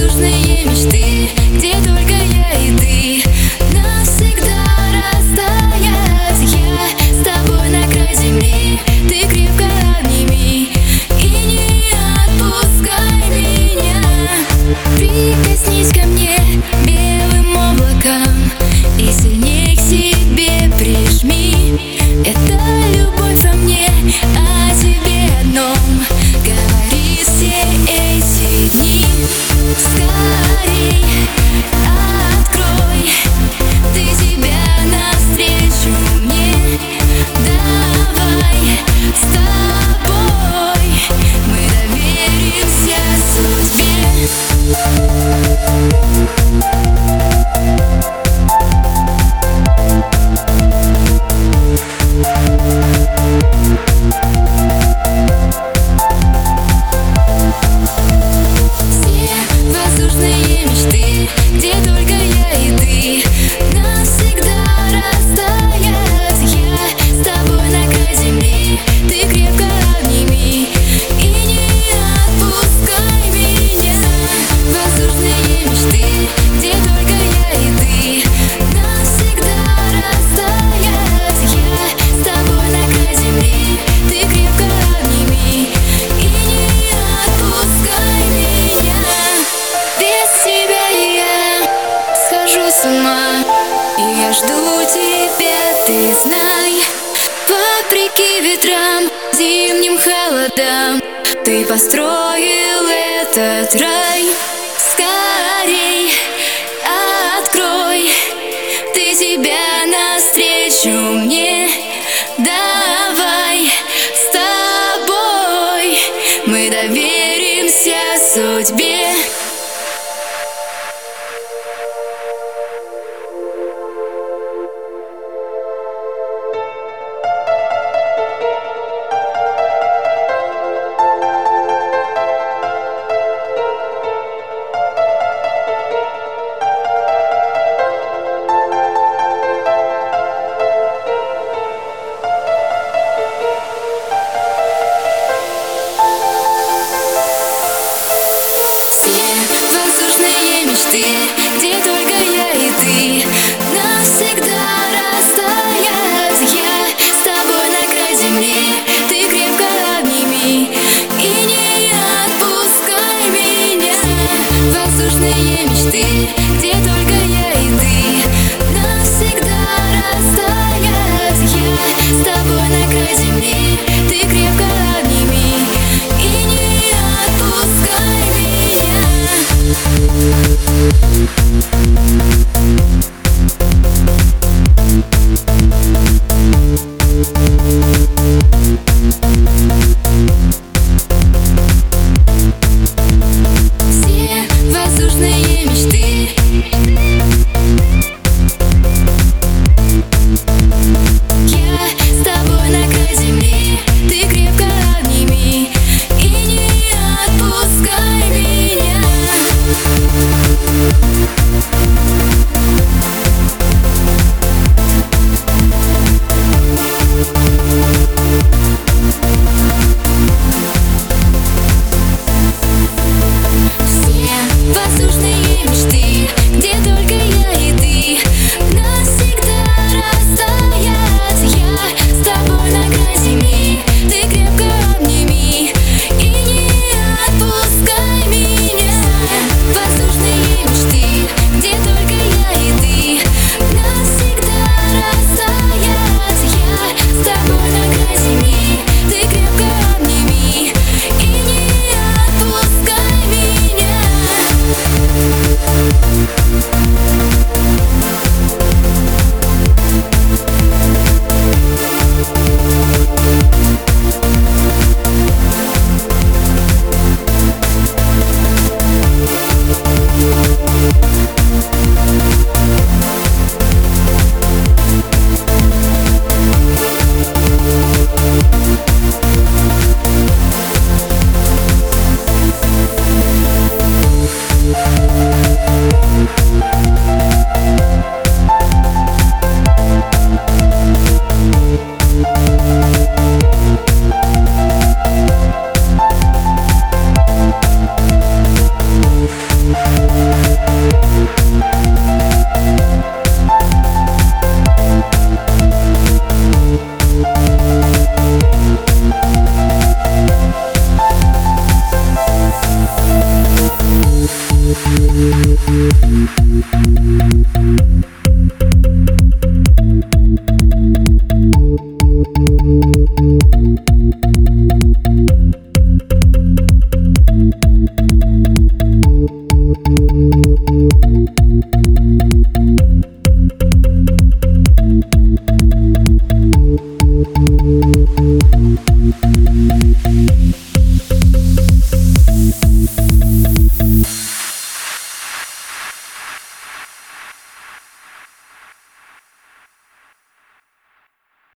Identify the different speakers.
Speaker 1: воздушные мечты, где только я и ты навсегда растаять. Я с тобой на край земли, ты крепко обними и не отпускай меня. Прикоснись ко мне белым облаком и сильнее к себе прижми. Это любовь во мне, о тебе одном говорит все эти дни. Скорей открой ты себя навстречу мне. Давай с тобой мы доверимся судьбе. Воздушные мечты, где только я и ты навсегда растаять. Я с тобой на край земли, ты крепко обними и не отпускай меня. Воздушные мечты, где только я и ты навсегда растаять. Я с тобой на край земли, ты крепко обними и не отпускай меня. Без тебя я схожу с ума, и я жду тебя, ты знай. Вопреки ветрам, зимним холодам, ты построил этот рай. Скорей открой ты себя навстречу мне. Давай с тобой мы доверимся судьбе. Воздушные мечты, где только я и ты навсегда растаять. Я с тобой на край земли, ты крепко обними и не отпускай меня. Воздушные мечты, где только я и ты навсегда растаять. Я с тобой на край земли, ты крепко обними и не отпускай меня. Все воздушные мечты, я с тобой на край земли, ты крепко обними.